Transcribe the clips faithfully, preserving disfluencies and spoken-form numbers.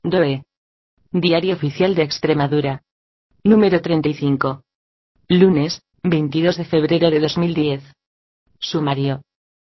D O E. Diario Oficial de Extremadura. Número treinta y cinco. Lunes, veintidós de febrero de dos mil diez. Sumario.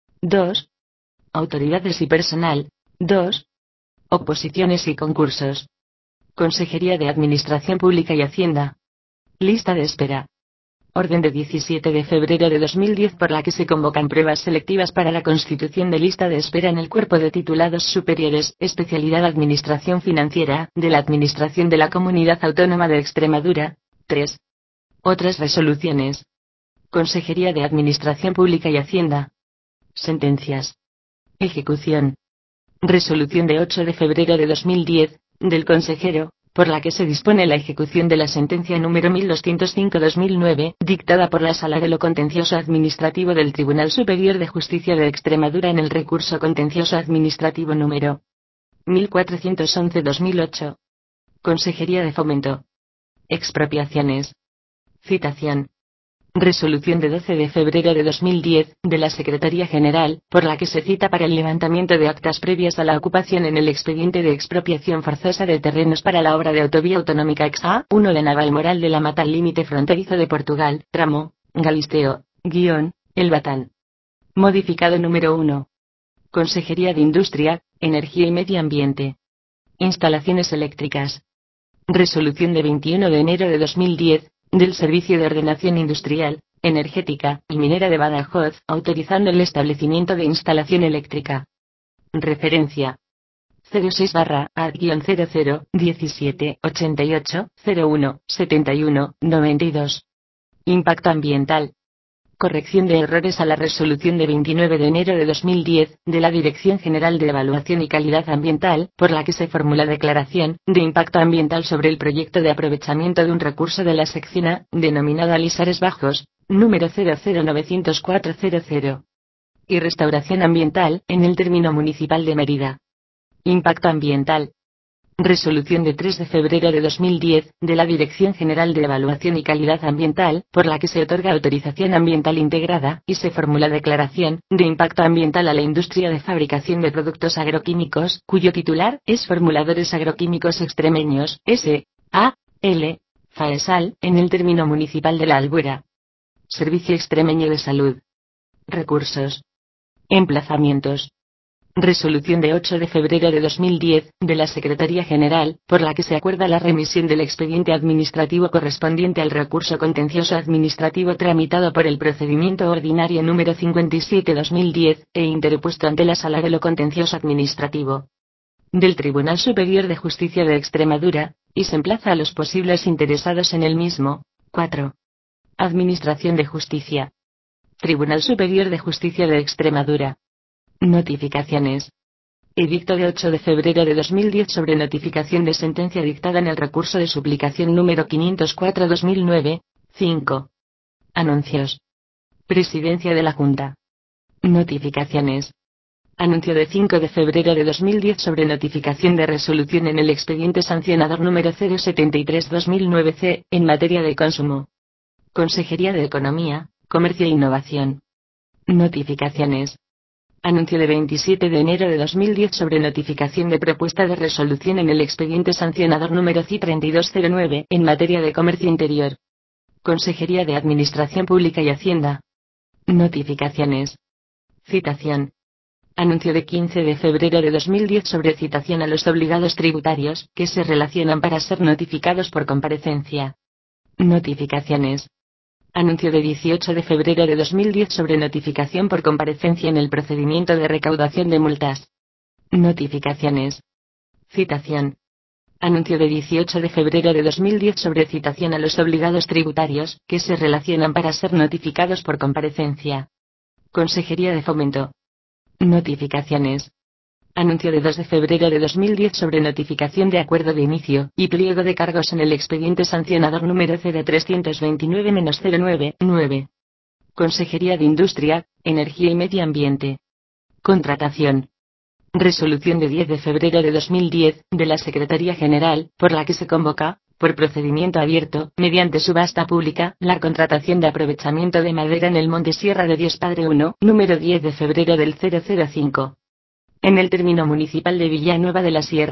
dos. Autoridades y personal. dos. Oposiciones y concursos. Consejería de Administración Pública y Hacienda. Lista de espera. Orden de diecisiete de febrero de dos mil diez por la que se convocan pruebas selectivas para la constitución de lista de espera en el Cuerpo de Titulados Superiores, especialidad Administración Financiera, de la Administración de la Comunidad Autónoma de Extremadura. tres. Otras resoluciones. Consejería de Administración Pública y Hacienda. Sentencias. Ejecución. Resolución de ocho de febrero de dos mil diez, del consejero, por la que se dispone la ejecución de la sentencia número mil doscientos cinco barra dos mil nueve, dictada por la Sala de lo Contencioso Administrativo del Tribunal Superior de Justicia de Extremadura en el recurso contencioso administrativo número mil cuatrocientos once barra dos mil ocho. Consejería de Fomento. Expropiaciones. Citación. Resolución de doce de febrero de dos mil diez, de la Secretaría General, por la que se cita para el levantamiento de actas previas a la ocupación en el expediente de expropiación forzosa de terrenos para la obra de autovía autonómica ex A uno de Navalmoral de la Mata al límite fronterizo de Portugal, tramo, Galisteo, guión, El Batán. Modificado número uno. Consejería de Industria, Energía y Medio Ambiente. Instalaciones eléctricas. Resolución de veintiuno de enero de dos mil diez, del Servicio de Ordenación Industrial, Energética y Minera de Badajoz, autorizando el establecimiento de instalación eléctrica. Referencia. cero seis barra A cero cero diecisiete ochenta y ocho cero uno setenta y uno noventa y dos. Impacto ambiental. Corrección de errores a la resolución de veintinueve de enero de dos mil diez, de la Dirección General de Evaluación y Calidad Ambiental, por la que se formula declaración de impacto ambiental sobre el proyecto de aprovechamiento de un recurso de la sección A, denominada Lisares Bajos, número cero cero nueve cero cuatro cero cero. Y restauración ambiental, en el término municipal de Mérida. Impacto ambiental. Resolución de tres de febrero de dos mil diez, de la Dirección General de Evaluación y Calidad Ambiental, por la que se otorga autorización ambiental integrada, y se formula declaración de impacto ambiental a la industria de fabricación de productos agroquímicos, cuyo titular es Formuladores Agroquímicos Extremeños, S. A. L. Faesal, en el término municipal de La Albuera. Servicio Extremeño de Salud. Recursos. Emplazamientos. Resolución de ocho de febrero de dos mil diez, de la Secretaría General, por la que se acuerda la remisión del expediente administrativo correspondiente al recurso contencioso administrativo tramitado por el procedimiento ordinario número cincuenta y siete barra dos mil diez, e interpuesto ante la Sala de lo Contencioso Administrativo del Tribunal Superior de Justicia de Extremadura, y se emplaza a los posibles interesados en el mismo. cuatro. Administración de Justicia. Tribunal Superior de Justicia de Extremadura. Notificaciones. Edicto de ocho de febrero de dos mil diez sobre notificación de sentencia dictada en el recurso de suplicación número quinientos cuatro barra dos mil nueve. cinco. Anuncios. Presidencia de la Junta. Notificaciones. Anuncio de cinco de febrero de dos mil diez sobre notificación de resolución en el expediente sancionador número cero setenta y tres barra dos mil nueve C, en materia de consumo. Consejería de Economía, Comercio e Innovación. Notificaciones. Anuncio de veintisiete de enero de dos mil diez sobre notificación de propuesta de resolución en el expediente sancionador número C I treinta y dos cero nueve, en materia de comercio interior. Consejería de Administración Pública y Hacienda. Notificaciones. Citación. Anuncio de quince de febrero de dos mil diez sobre citación a los obligados tributarios, que se relacionan para ser notificados por comparecencia. Notificaciones. Anuncio de dieciocho de febrero de dos mil diez sobre notificación por comparecencia en el procedimiento de recaudación de multas. Notificaciones. Citación. Anuncio de dieciocho de febrero de dos mil diez sobre citación a los obligados tributarios, que se relacionan para ser notificados por comparecencia. Consejería de Fomento. Notificaciones. Anuncio de dos de febrero de dos mil diez sobre notificación de acuerdo de inicio y pliego de cargos en el expediente sancionador número cero trescientos veintinueve cero nueve nueve. Consejería de Industria, Energía y Medio Ambiente. Contratación. Resolución de diez de febrero de dos mil diez, de la Secretaría General, por la que se convoca, por procedimiento abierto, mediante subasta pública, la contratación de aprovechamiento de madera en el Monte Sierra de Dios Padre uno, número diez de febrero del cero cero cinco. En el término municipal de Villanueva de la Sierra,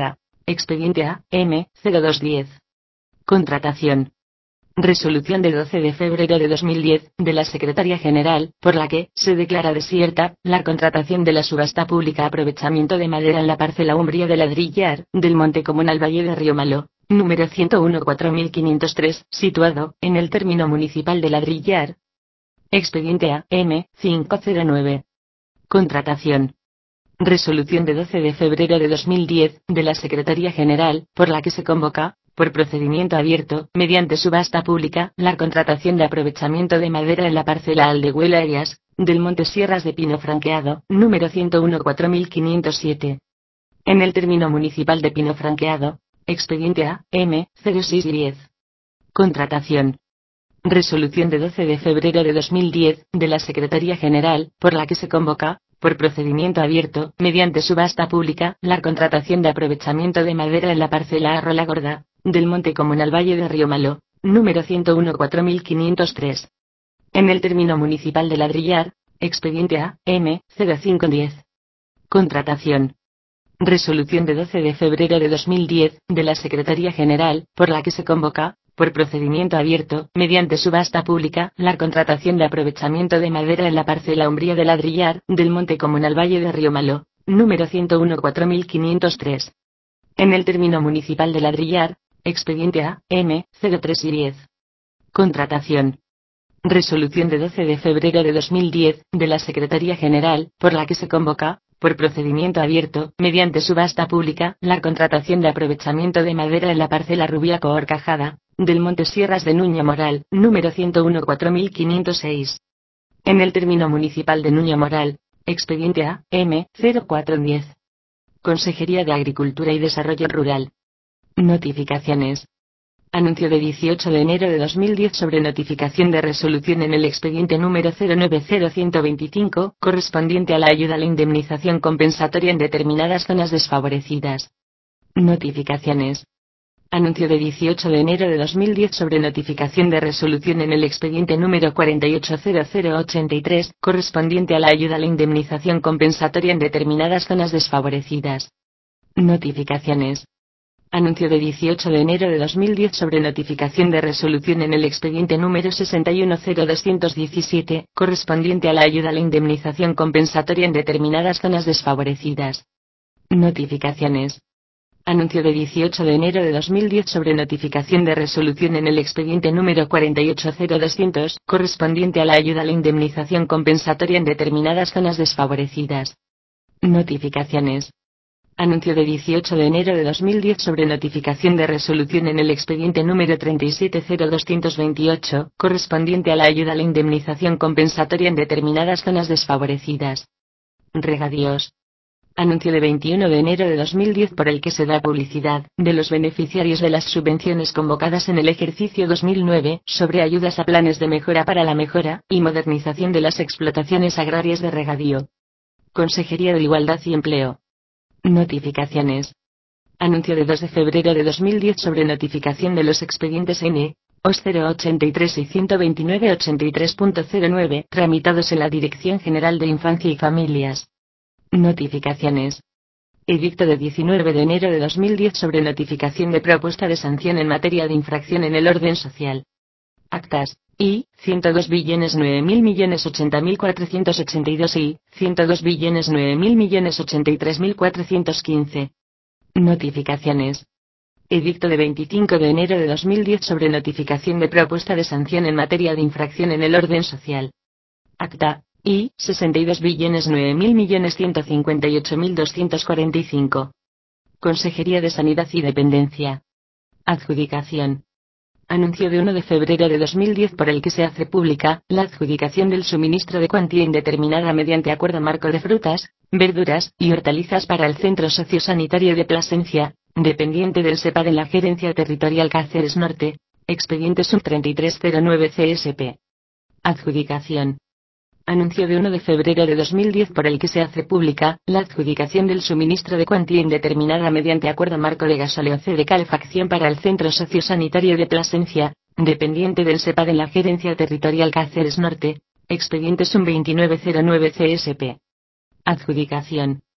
expediente A M cero dos diez. Contratación. Resolución de doce de febrero de dos mil diez, de la Secretaría General, por la que se declara desierta la contratación de la subasta pública aprovechamiento de madera en la parcela umbría de Ladrillar, del Monte Comunal Valle de Río Malo, número ciento uno cuatro mil quinientos tres, situado en el término municipal de Ladrillar. Expediente A M quinientos nueve. Contratación. Resolución de doce de febrero de dos mil diez, de la Secretaría General, por la que se convoca, por procedimiento abierto, mediante subasta pública, la contratación de aprovechamiento de madera en la parcela Aldehuela Arias, del Monte Sierras de Pino Franqueado, número ciento uno cuatro mil quinientos siete. En el término municipal de Pino Franqueado, expediente A M cero seis diez. Contratación. Resolución de doce de febrero de dos mil diez, de la Secretaría General, por la que se convoca, por procedimiento abierto, mediante subasta pública, la contratación de aprovechamiento de madera en la parcela Arrola Gorda, del Monte Comunal Valle de Río Malo, número ciento uno cuatro mil quinientos tres. En el término municipal de Ladrillar, expediente A M cero cinco diez. Contratación. Resolución de doce de febrero de dos mil diez, de la Secretaría General, por la que se convoca, por procedimiento abierto, mediante subasta pública, la contratación de aprovechamiento de madera en la parcela umbría de Ladrillar, del Monte Comunal Valle de Río Malo, número ciento uno cuatro mil quinientos tres. En el término municipal de Ladrillar, expediente A M cero tres diez. Contratación. Resolución de doce de febrero de dos mil diez, de la Secretaría General, por la que se convoca, por procedimiento abierto, mediante subasta pública, la contratación de aprovechamiento de madera en la parcela Rubiaco Horcajada, del Monte Sierras de Nuño Moral, número ciento uno cuatro mil quinientos seis. En el término municipal de Nuño Moral, expediente A M cero cuatro diez. Consejería de Agricultura y Desarrollo Rural. Notificaciones. Anuncio de dieciocho de enero de dos mil diez sobre notificación de resolución en el expediente número cero nueve cero uno veinticinco, correspondiente a la ayuda a la indemnización compensatoria en determinadas zonas desfavorecidas. Notificaciones. Anuncio de dieciocho de enero de dos mil diez sobre notificación de resolución en el expediente número cuarenta y ocho cero cero ochenta y tres, correspondiente a la ayuda a la indemnización compensatoria en determinadas zonas desfavorecidas. Notificaciones. Anuncio de dieciocho de enero de dos mil diez sobre notificación de resolución en el expediente número sesenta y uno cero doscientos diecisiete, correspondiente a la ayuda a la indemnización compensatoria en determinadas zonas desfavorecidas. Notificaciones. Anuncio de dieciocho de enero de dos mil diez sobre notificación de resolución en el expediente número cuarenta y ocho cero doscientos, correspondiente a la ayuda a la indemnización compensatoria en determinadas zonas desfavorecidas. Notificaciones. Anuncio de dieciocho de enero de dos mil diez sobre notificación de resolución en el expediente número treinta y siete cero doscientos veintiocho, correspondiente a la ayuda a la indemnización compensatoria en determinadas zonas desfavorecidas. Regadíos. Anuncio de veintiuno de enero de dos mil diez por el que se da publicidad, de los beneficiarios de las subvenciones convocadas en el ejercicio dos mil nueve, sobre ayudas a planes de mejora para la mejora y modernización de las explotaciones agrarias de regadío. Consejería de Igualdad y Empleo. Notificaciones. Anuncio de dos de febrero de dos mil diez sobre notificación de los expedientes N. O S cero ochenta y tres y ciento veintinueve ochenta y tres punto cero nueve, tramitados en la Dirección General de Infancia y Familias. Notificaciones. Edicto de diecinueve de enero de dos mil diez sobre notificación de propuesta de sanción en materia de infracción en el orden social. Actas. I, ciento dos billones nueve mil millones ochenta mil cuatrocientos ochenta y dos y, ciento dos billones nueve mil millones ochenta y tres mil cuatrocientos quince. Notificaciones. Edicto de veinticinco de enero de dos mil diez sobre notificación de propuesta de sanción en materia de infracción en el orden social. Acta. I, sesenta y dos billones nueve mil millones ciento cincuenta y ocho mil doscientos cuarenta y cinco. Consejería de Sanidad y Dependencia. Adjudicación. Anuncio de uno de febrero de dos mil diez por el que se hace pública la adjudicación del suministro de cuantía indeterminada mediante acuerdo marco de frutas, verduras y hortalizas para el Centro Sociosanitario de Plasencia, dependiente del SEPAD en la Gerencia Territorial Cáceres Norte, expediente sub treinta y tres cero nueve C S P. Adjudicación. Anuncio de uno de febrero de dos mil diez por el que se hace pública la adjudicación del suministro de cuantía indeterminada mediante acuerdo marco de gasóleo C de calefacción para el Centro Sociosanitario de Plasencia, dependiente del SEPAD en la Gerencia Territorial Cáceres Norte, expediente sub veintinueve cero nueve C S P. Adjudicación.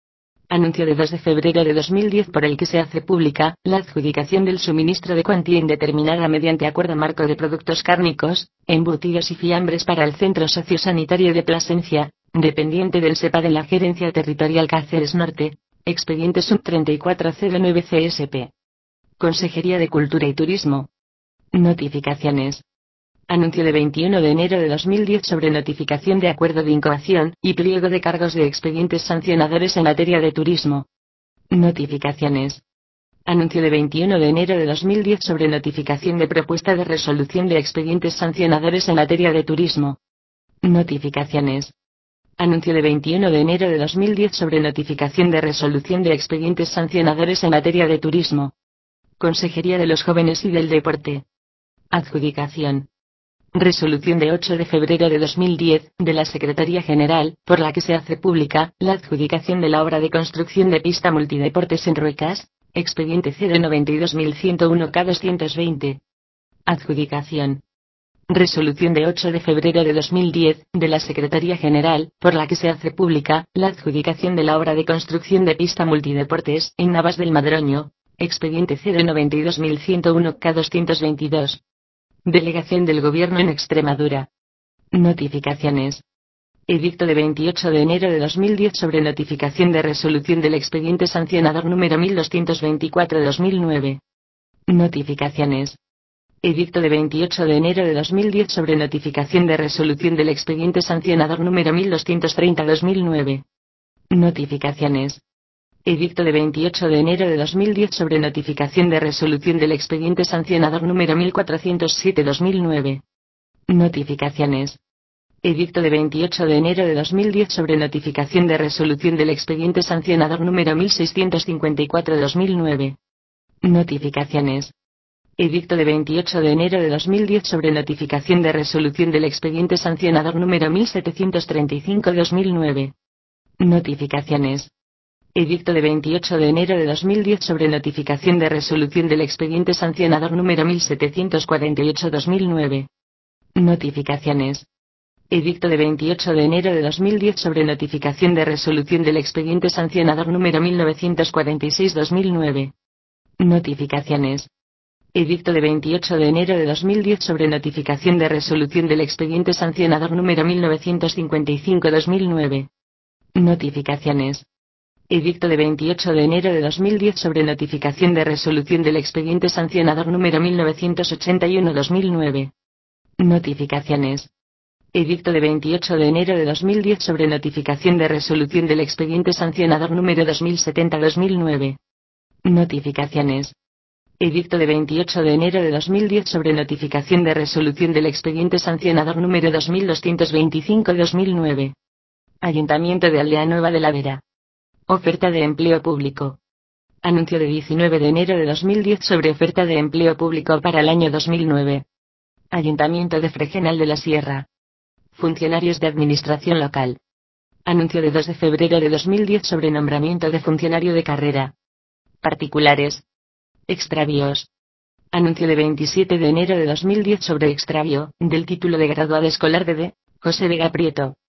Anuncio de dos de febrero de dos mil diez por el que se hace pública la adjudicación del suministro de cuantía indeterminada mediante acuerdo marco de productos cárnicos, embutidos y fiambres para el Centro Sociosanitario de Plasencia, dependiente del SEPA de la Gerencia Territorial Cáceres Norte, expediente sub treinta y cuatro cero nueve C S P. Consejería de Cultura y Turismo. Notificaciones. Anuncio de veintiuno de enero de dos mil diez sobre notificación de acuerdo de incoación y pliego de cargos de expedientes sancionadores en materia de turismo. Notificaciones. Anuncio de veintiuno de enero de dos mil diez sobre notificación de propuesta de resolución de expedientes sancionadores en materia de turismo. Notificaciones. Anuncio de veintiuno de enero de dos mil diez sobre notificación de resolución de expedientes sancionadores en materia de turismo. Consejería de los Jóvenes y del Deporte. Adjudicación. Resolución de ocho de febrero de dos mil diez, de la Secretaría General, por la que se hace pública la adjudicación de la obra de construcción de pista multideportes en Ruecas, expediente cero noventa y dos mil ciento uno K doscientos veinte. Adjudicación. Resolución de ocho de febrero de dos mil diez, de la Secretaría General, por la que se hace pública la adjudicación de la obra de construcción de pista multideportes en Navas del Madroño, expediente cero noventa y dos mil ciento uno K doscientos veintidós. Delegación del Gobierno en Extremadura. Notificaciones. Edicto de veintiocho de enero de dos mil diez sobre notificación de resolución del expediente sancionador número mil doscientos veinticuatro de dos mil nueve. Notificaciones. Edicto de veintiocho de enero de dos mil diez sobre notificación de resolución del expediente sancionador número mil doscientos treinta de dos mil nueve. Notificaciones. Edicto de veintiocho de enero de dos mil diez sobre notificación de resolución del expediente sancionador número mil cuatrocientos siete de dos mil nueve. Notificaciones. Edicto de veintiocho de enero de dos mil diez sobre notificación de resolución del expediente sancionador número mil seiscientos cincuenta y cuatro de dos mil nueve. Notificaciones. Edicto de veintiocho de enero de dos mil diez sobre notificación de resolución del expediente sancionador número mil setecientos treinta y cinco de dos mil nueve. Notificaciones. Edicto de veintiocho de enero de dos mil diez sobre notificación de resolución del expediente sancionador número mil setecientos cuarenta y ocho de dos mil nueve. Notificaciones. Edicto de veintiocho de enero de dos mil diez sobre notificación de resolución del expediente sancionador número mil novecientos cuarenta y seis de dos mil nueve. Notificaciones. Edicto de veintiocho de enero de dos mil diez sobre notificación de resolución del expediente sancionador número mil novecientos cincuenta y cinco de dos mil nueve. Notificaciones. Edicto de veintiocho de enero de dos mil diez sobre notificación de resolución del expediente sancionador número mil novecientos ochenta y uno de dos mil nueve. Notificaciones. Edicto de veintiocho de enero de dos mil diez sobre notificación de resolución del expediente sancionador número dos mil setenta de dos mil nueve. Notificaciones. Edicto de veintiocho de enero de dos mil diez sobre notificación de resolución del expediente sancionador número dos mil doscientos veinticinco de dos mil nueve. Ayuntamiento de Aldea Nueva de la Vera. Oferta de empleo público. Anuncio de diecinueve de enero de dos mil diez sobre oferta de empleo público para el año dos mil nueve. Ayuntamiento de Fregenal de la Sierra. Funcionarios de Administración Local. Anuncio de dos de febrero de dos mil diez sobre nombramiento de funcionario de carrera. Particulares. Extravíos. Anuncio de veintisiete de enero de dos mil diez sobre extravío del título de graduado escolar de D. José Vega Prieto.